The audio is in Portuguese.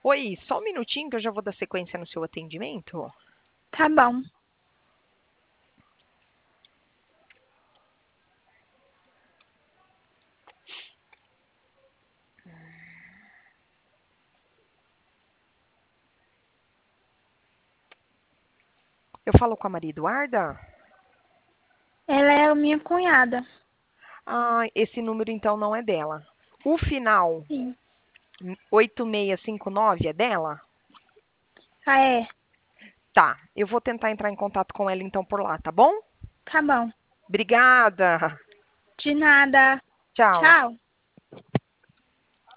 Oi, só um minutinho que eu já vou dar sequência no seu atendimento. Tá bom. Eu falo com a Maria Eduarda? Ela é a minha cunhada. Ah, esse número então não é dela. O final Sim. 8659 é dela? Ah, é. Tá, eu vou tentar entrar em contato com ela então por lá, tá bom? Tá bom. Obrigada. De nada. Tchau. Tchau.